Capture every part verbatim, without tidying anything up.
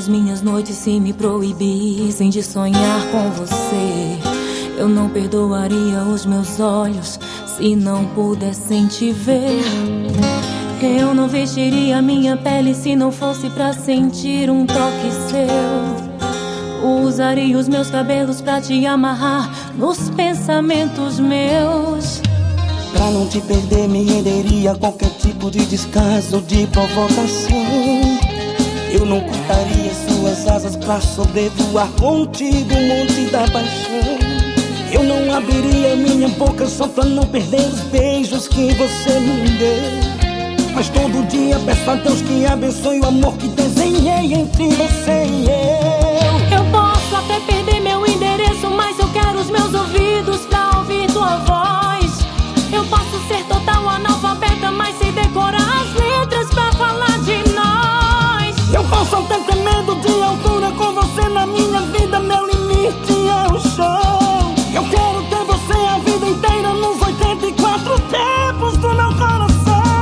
as minhas noites se me proibissem de sonhar com você. Eu não perdoaria os meus olhos se não pudessem te ver. Eu não vestiria minha pele se não fosse pra sentir um toque seu. Usaria os meus cabelos pra te amarrar nos pensamentos meus. Pra não te perder me renderia a qualquer tipo de descaso, de provocação. Eu não cortaria suas asas pra sobrevoar contigo o monte da paixão. Eu não abriria minha boca só pra não perder os beijos que você me deu. Mas todo dia peço a Deus que abençoe o amor que desenhei entre você e eu. Eu posso até perder meu endereço, mas eu quero os meus ouvidos pra ouvir tua voz. Eu posso ser total analfabeta, mas sei decorar as letras pra falar de nós. Eu posso até ter medo de altura, com você na minha vida meu limite é o chão. Eu quero ter você a vida inteira nos oitenta e quatro tempos do meu coração.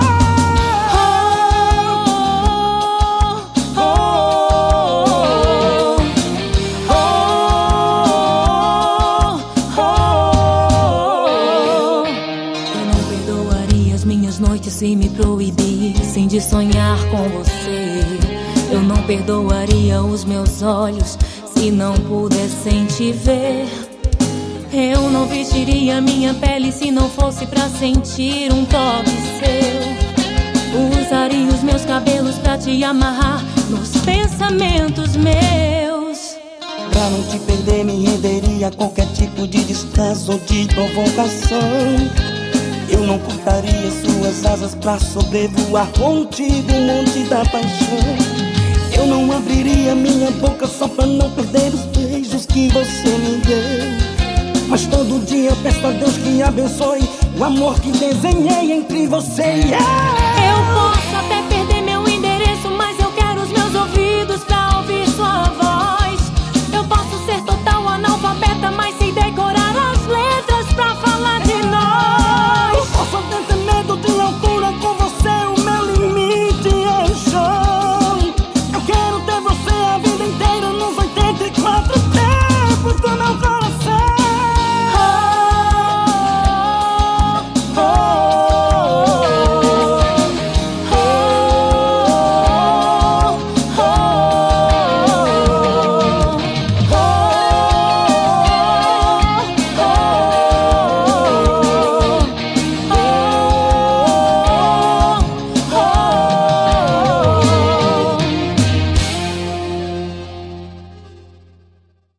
Noites se me proibissem de sonhar com você. Eu não perdoaria os meus olhos se não pudessem te ver. Eu não vestiria minha pele se não fosse pra sentir um toque seu. Usaria os meus cabelos pra te amarrar nos pensamentos meus. Pra não te perder me renderia a qualquer tipo de descaso ou de provocação. Eu não cortaria suas asas pra sobrevoar contigo o monte da paixão. Eu não abriria minha boca só pra não perder os beijos que você me deu. Mas todo dia peço a Deus que abençoe o amor que desenhei entre você e eu. Eu posso até perder meu endereço, mas eu quero os meus ouvidos pra